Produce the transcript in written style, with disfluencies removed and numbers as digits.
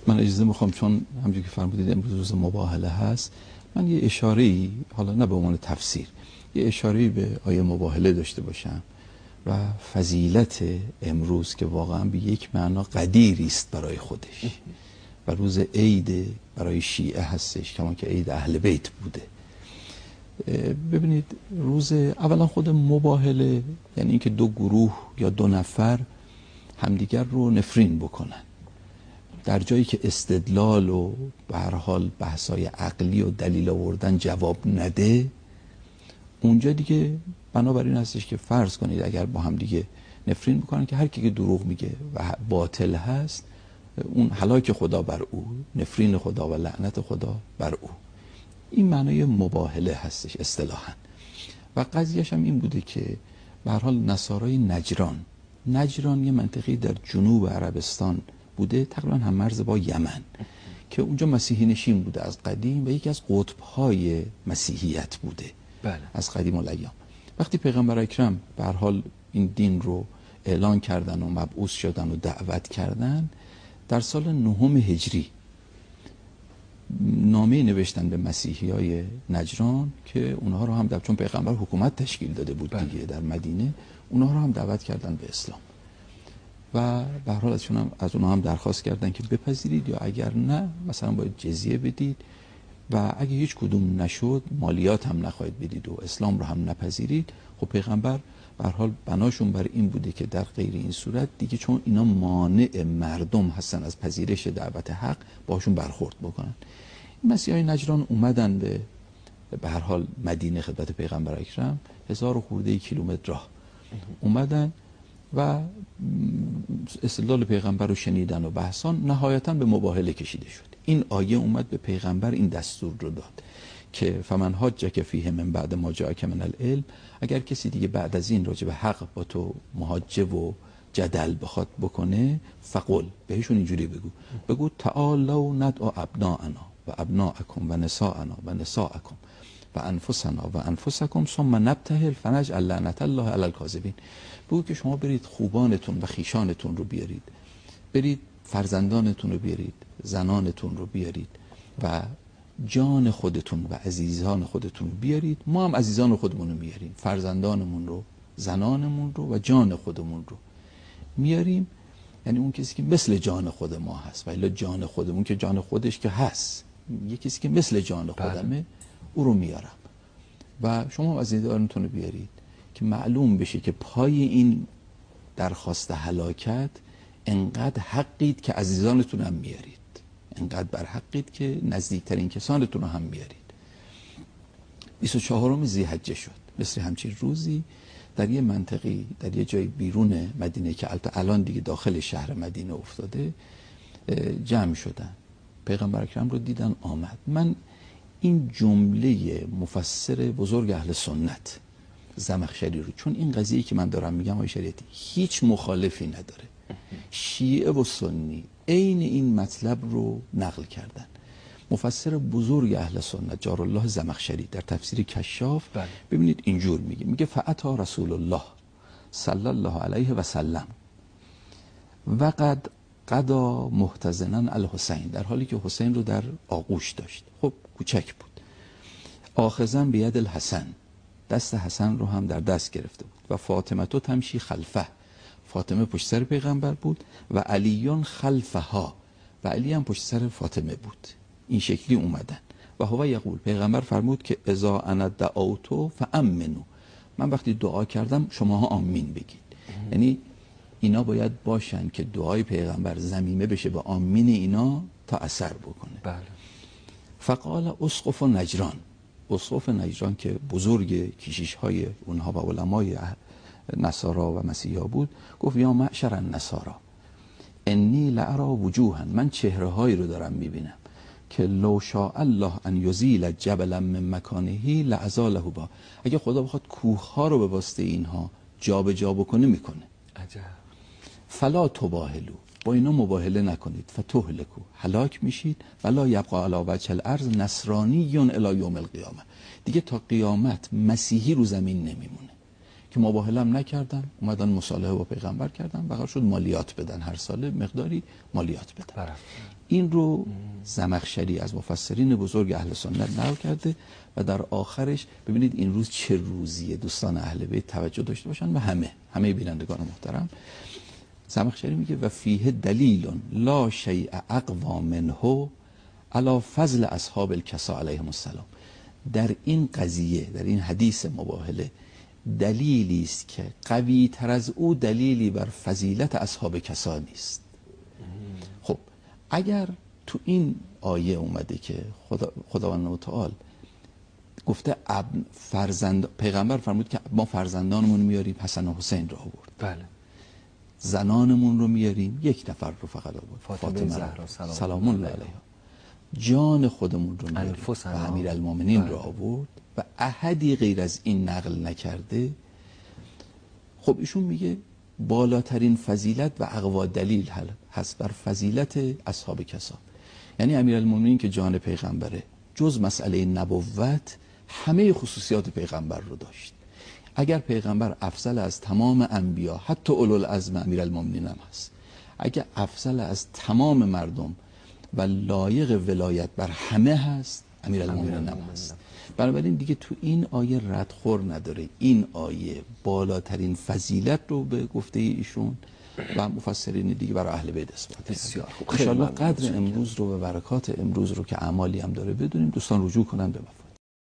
من اجازه میخوام، چون همونجوری که فرمودید امروز روز مباهله هست، من یه اشاره‌ای، حالا نه به عنوان تفسیر، یه اشاره‌ای به آیه مباهله داشته باشم و فضیلت امروز که واقعا به یک معنا قدیری است برای خودش و روز عید برای شیعه هستش، کما که عید اهل بیت بوده. ببینید روز اولا خود مباهله یعنی اینکه دو گروه یا دو نفر همدیگر رو نفرین بکنن، در جایی که استدلال و به هر حال بحث‌های عقلی و دلیل آوردن جواب نده، اونجا دیگه بنابراین هستش که فرض کنید اگر با هم دیگه نفرین بکنن که هر کی که دروغ میگه و باطل هست اون هلاک خدا بر او، نفرین خدا و لعنت خدا بر او. این معنای مباهله هستش اصطلاحاً. و قضیهش هم این بوده که به هر حال نصارای نجران یه منطقه‌ای در جنوب عربستان بوده، تقریبا هم مرز با یمن، که اونجا مسیحی نشین بوده از قدیم و یکی از قطب‌های مسیحیت بوده. بله. از قدیم الایام. وقتی پیغمبر اکرم به هر حال این دین رو اعلان کردن و مبعوث شدن و دعوت کردن، در سال 9 هجری نامه نوشتن به مسیحیای نجران که اونها رو هم چون پیغمبر حکومت تشکیل داده بود دیگه در مدینه، اونها رو هم دعوت کردن به اسلام و به هر حال از اونها هم درخواست کردن که بپذیرید یا اگر نه مثلا باید جزیه بدید و اگه هیچ کدوم نشد مالیات هم نخواهید بدید و اسلام رو هم نپذیرید. خب پیغمبر به هر حال بناشون بر این بوده که در غیر این صورت دیگه، چون اینا مانع مردم هستن از پذیرش دعوت حق، باشون برخورد بکنن. مسیحای نجران اومدن به هر حال مدینه خدمت پیغمبر اکرم، 1000 و خورده کیلومتر راه اومدن و استدلال پیغمبر رو شنیدن و بحثان، نهایتاً به مباهله کشیده شد. این آیه اومد به پیغمبر این دستور رو داد که فمن حاجک فیه من بعد ما جاءک من العلم، اگر کسی دیگه بعد از این راجع به حق با تو محاجه و جدل بخواد بکنه، فقل، بهشون اینجوری بگو تعالوا ندعو ابناءنا و ابناءکم و نساءنا و نساءکم و انفسنا و انفسکم ثم نبتهل فنجعل لعنت الله علی الکاذبین. بگو که شما برید خوبانتون و خیشانتون رو بیارید، برید فرزندانتون رو بیارید، زنانتون رو بیارید و جان خودتون و عزیزان خودتون رو بیارید، ما هم عزیزان خودمون رو میاریم، فرزندانمون رو، زنانمون رو و جان خودمون رو میاریم. یعنی اون کسی که مثل جان خود ما هست، و الا جان خودمون که جان خودش که هست، یه کسی که مثل جان خودمه او رو میارم و شما هم عزیزانتون رو بیارید که معلوم بشه که پای این درخواست هلاکت انقدر حقید که عزیزانتون هم میارید، انقدر بر حقید که نزدیکترین کسانتون هم میارید. 24 ذی‌حجه شد، مثل همچین روزی در یه منطقی در یه جای بیرون مدینه که الان دیگه داخل شهر مدینه افتاده جمع شدن، پیغمبر اکرم رو دیدن آمد. من این جمله مفسر بزرگ اهل سنت زمخشری رو، چون این قضیه‌ای که من دارم میگم آقای شریعتی هیچ مخالفی نداره، شیعه و سنی عین این مطلب رو نقل کردن. مفسر بزرگ اهل سنت جارالله زمخشری در تفسیر کشاف ببینید اینجور میگه فاتی رسول الله صلی الله علیه و سلم و قد قضا محتضنا الحسین، در حالی که حسین رو در آغوش داشت، خب کوچک بود، آخذا بید الحسن، دست حسن رو هم در دست گرفته بود و فاطمه تو تمشی خلفه، فاطمه پشت سر پیغمبر بود و علیون خلفها، و علی هم پشت سر فاطمه بود. این شکلی اومدن و هو یقول، پیغمبر فرمود که اذا انا دعوتو فامنو، من وقتی دعا کردم شماها آمین بگید. یعنی اینا باید باشن که دعای پیغمبر ضمیمه بشه به آمین اینا تا اثر بکنه. بله. فقال اسقف نجران، اسقف نجران که بزرگ کشیش‌های اونها و علمای نصارا و مسیحا بود، گفت یا معشر النصارا انی لارا وجوها، من چهره‌هایی رو دارم میبینم که لو شاء الله ان یزیل جبلا من مکانه لازاله با، اگه خدا بخواد کوه‌ها رو به واسطه اینها جابجا بکنه میکنه. عجب. فلا تباهلوا، با اینا مباهله نکنید، فتهلکوا، هلاک میشید، ولا یبقى علی وجه الارض نصرانی الی یوم القیامه، دیگه تا قیامت مسیحی رو زمین نمیمونه که مباهله هم نکردن، اومدن مصالحه با پیغمبر کردن و قرار شد مالیات بدن، هر ساله مقداری مالیات بدن. این رو زمخشری از مفسرین بزرگ اهل سنت نقل کرده و در آخرش ببینید این روز چه روزیه، دوستان اهل بیت توجه داشته باشن و همه بینندگان محترم. زمخشری میگه و فیه دلیل لا شیء اقوا منه علی فضل اصحاب الکسا علیهم السلام. در این قضیه، در این حدیث مباهله دلیلی است که قوی تر از او دلیلی بر فضیلت اصحاب کسا نیست. خب اگر تو این آیه اومده که خداوند متعال گفته پیغمبر فرمود که ما فرزندانمون میاریم، حسن و حسین رو آورد، بله، زنانمون رو میاریم، یک نفر رو فقط آورد، فاطمه زهرا سلام الله علیها، جان خودمون رو میاریم و امیرالمومنین رو آورد و احدی غیر از این نقل نکرده. خب ایشون میگه بالاترین فضیلت و اقوا دلیل هست بر فضیلت اصحاب کسا، یعنی امیرالمومنین که جان پیغمبره جز مسئله نبوت همه خصوصیات پیغمبر رو داشت. اگر پیغمبر افضل از تمام انبیا، حتی اولوالعزم امیرالمومنین هم هست، اگر افضل از تمام مردم و لایق ولایت بر همه هست، امیرالمومنین هم هست. بنابراین دیگه تو این آیه ردخور نداره. این آیه بالاترین فضیلت رو به گفته ایشون و مفسرین دیگه برای اهل بیت اثبات. بسیار خوب. ان شاء الله قدر امروز رو و برکات امروز رو که اعمالی هم داره بدونیم، دوستان رجوع کنن به مفاهیم.